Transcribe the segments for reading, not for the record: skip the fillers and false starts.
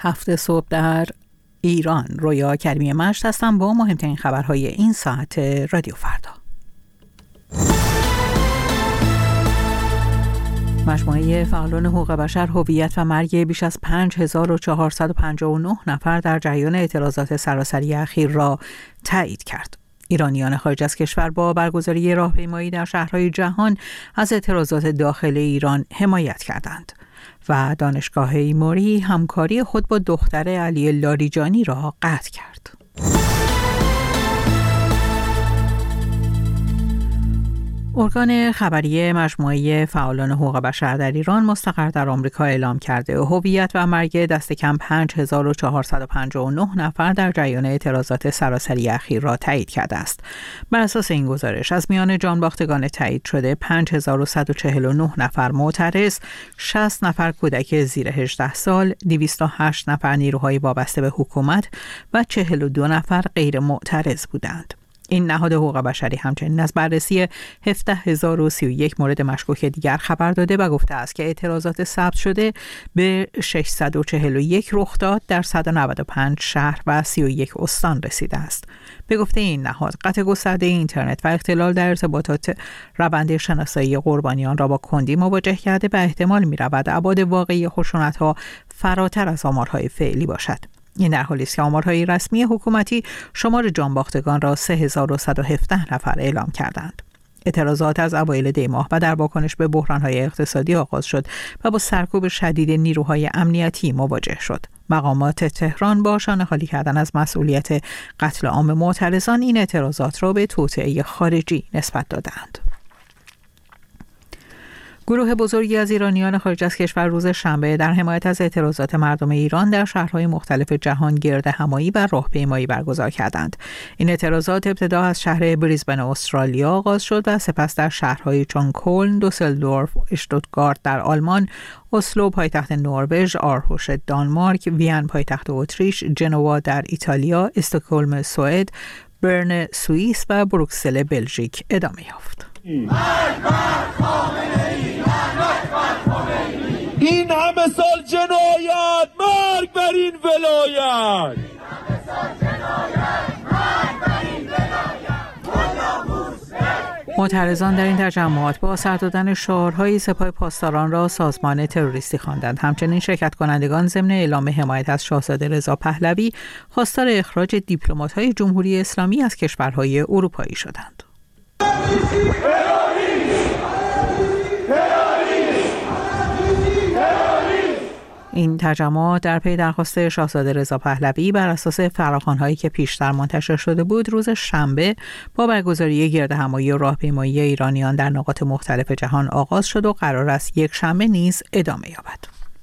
7 صبح در ایران. رویا کریمی مشت هستم با مهمترین خبرهای این ساعت رادیو فردا. مجموعه فعالان حقوق بشر هویت و مرگ بیش از 5459 نفر در جریان اعتراضات سراسری اخیر را تایید کرد. ایرانیان خارج از کشور با برگزاری راهپیمایی در شهرهای جهان از اعتراضات داخل ایران حمایت کردند و دانشگاه ایموری همکاری خود با دختر علی لاریجانی را قطع کرد. ارگان خبری مجموعه فعالان حقوق بشر در ایران مستقر در آمریکا اعلام کرده هویت و مرگ دست کم 5459 نفر در جریان اعتراضات سراسری اخیر را تایید کرده است. بر اساس این گزارش از میان جانباختگان تایید شده 5149 نفر معترض، 60 نفر کودک زیر 18 سال، 208 نفر نیروهای وابسته به حکومت و 42 نفر غیر معترض بودند. این نهاد حقوق بشری همچنین از بررسی 17031 مورد مشکوک دیگر خبر داده و گفته است که اعتراضات ثبت شده به 641 رخ داد در 195 شهر و 31 استان رسیده است. به گفته این نهاد، قطع گسترده اینترنت و اختلال در ارتباطات روند شناسایی قربانیان را با کندی مواجه کرده و احتمال می‌رود ابعاد واقعی خشونت‌ها فراتر از آمارهای فعلی باشد. این در حالی است که آمارهای رسمی حکومتی شمار جانباختگان را 3117 نفر اعلام کردند. اعتراضات از اوایل دی ماه و در واکنش به بحران‌های اقتصادی آغاز شد و با سرکوب شدید نیروهای امنیتی مواجه شد. مقامات تهران با شانه‌خالی کردن از مسئولیت قتل عام معترضان این اعتراضات را به توطئه خارجی نسبت دادند. گروه بزرگی از ایرانیان خارج از کشور روز شنبه در حمایت از اعتراضات مردم ایران در شهرهای مختلف جهان گرد همایی و راهپیمایی برگزار کردند. این اعتراضات ابتدا از شهر بریزبن استرالیا آغاز شد و سپس در شهرهای چون کلن، دوسلدورف، اشتوتگارت در آلمان، اسلو پایتخت نروژ، آرهوش دانمارک، وین پایتخت اتریش، جنوا در ایتالیا، استکهلم سوئد، برن سوئیس و بروکسل بلژیک ادامه یافت. این همه سال جنایت، مرگ بر این ولایت. معترضان در این تجمعات با سر دادن شعارهای سپاه پاسداران را سازمان تروریستی خواندند. همچنین شرکت کنندگان ضمن اعلام حمایت از شاهزاده رضا پهلوی خواستار اخراج دیپلمات‌های جمهوری اسلامی از کشورهای اروپایی شدند. این تجمعات در پی درخواست شاهزاده رضا پهلوی بر اساس فراخوان‌هایی که پیشتر منتشر شده بود روز شنبه با برگزاری گردهمایی و راهپیمایی ایرانیان در نقاط مختلف جهان آغاز شد و قرار است یک شنبه نیز ادامه یابد.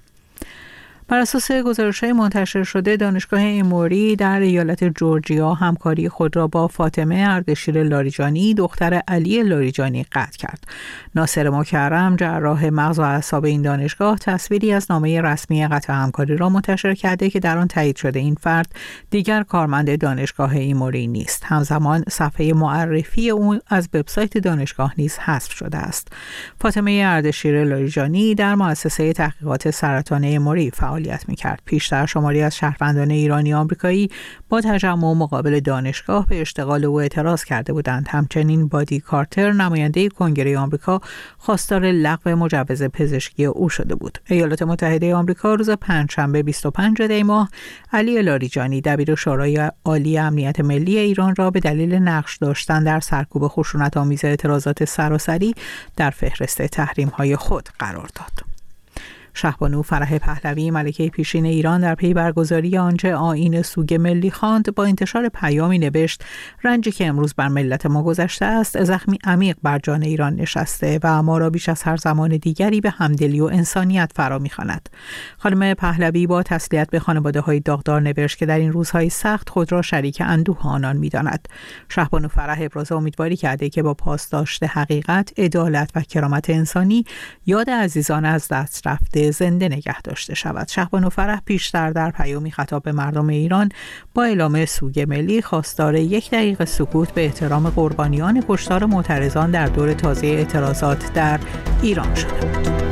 بر اساس گزارش‌های منتشر شده دانشگاه ایموری در ایالت جورجیا همکاری خود را با فاطمه اردشیر لاریجانی دختر علی لاریجانی قطع کرد. ناصر مکرم جراح مغز و اعصاب این دانشگاه تصویری از نامه رسمی قطع همکاری را منتشر کرده که در آن تایید شده این فرد دیگر کارمند دانشگاه ایموری نیست. همزمان صفحه معرفی او از وبسایت دانشگاه نیز حذف شده است. فاطمه اردشیر لاریجانی در مؤسسه تحقیقات سرطان ایموری فعالیت می‌کرد. پیشتر شماری از شهروندان ایرانی آمریکایی با تجمع مقابل دانشگاه به اشتغال او اعتراض کرده بودند. همچنین بادی کارتر نماینده کنگره آمریکا خواستار لغو مجوز پزشکی او شده بود. ایالات متحده آمریکا روز پنجشنبه 25 دی ماه علی لاریجانی دبیر شورای عالی امنیت ملی ایران را به دلیل نقش داشتن در سرکوب خشونت‌آمیز اعتراضات سراسری در فهرست تحریم‌های خود قرار داد. شهبانو فرح پهلوی ملکه پیشین ایران در پی برگزاری آنچه آیین سوگ ملی خواند با انتشار پیامی نوشت: رنجی که امروز بر ملت ما گذشته است زخمی عمیق بر جان ایران نشسته و ما را بیش از هر زمان دیگری به همدلی و انسانیت فرا می‌خواند. خانم پهلوی با تسلیت به خانواده‌های داغدار نوشت که در این روزهای سخت خود را شریک اندوه آنان می‌داند. شهبانو فرح ابراز امیدواری کرده که با پاسداشت حقیقت، عدالت و کرامت انسانی یاد عزیزان از دست رفته زنده نگه داشته شود. شهبانو فرح پیشتر در پیامی خطاب به مردم ایران با اعلام سوگ ملی خواستار 1 دقیقه سکوت به احترام قربانیان کشتار معترضان در دور تازه اعتراضات در ایران شده بود.